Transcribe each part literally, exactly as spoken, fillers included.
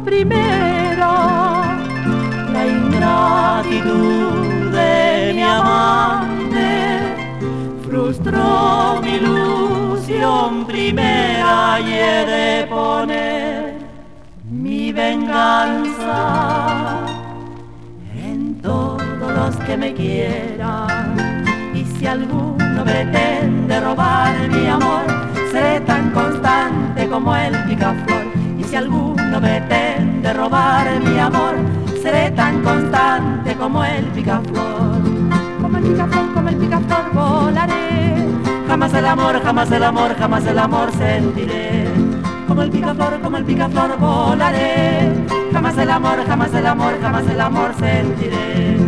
primero. La ingratitud de mi amante frustró mi ilusión primera y he de poner mi venganza en todos los que me quieran. Y si alguno pretende robar mi amor, seré tan constante como el picaflor. Y si alguno pretende robar mi amor, seré tan constante como el picaflor. Como el picaflor, como el picaflor volaré. Jamás el amor, jamás el amor, jamás el amor sentiré. Como el picaflor, como el picaflor volaré. Jamás el amor, jamás el amor, jamás el amor sentiré.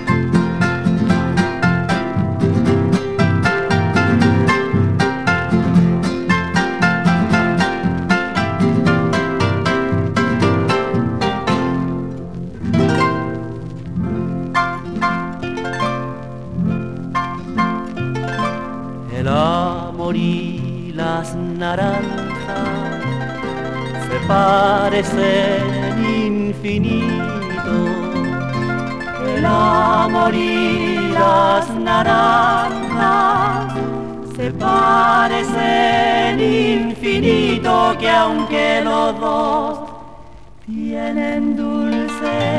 El amor y las naranjas se parecen infinito. El amor y las naranjas se parecen infinito, que aunque los dos tienen dulce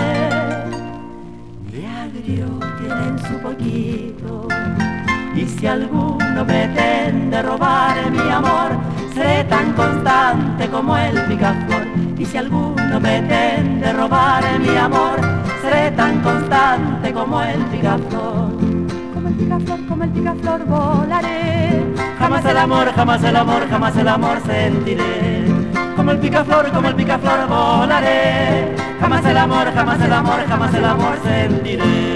y agrio tienen su poquito. Y si alguno pretende robar mi amor, seré tan constante como el picaflor. Y si alguno pretende robar mi amor, seré tan constante como el picaflor. Como el picaflor, como el picaflor volaré. Jamás el amor, jamás el amor, jamás el amor sentiré. Como el picaflor, como el picaflor volaré. Jamás el amor, jamás el amor, jamás el amor sentiré.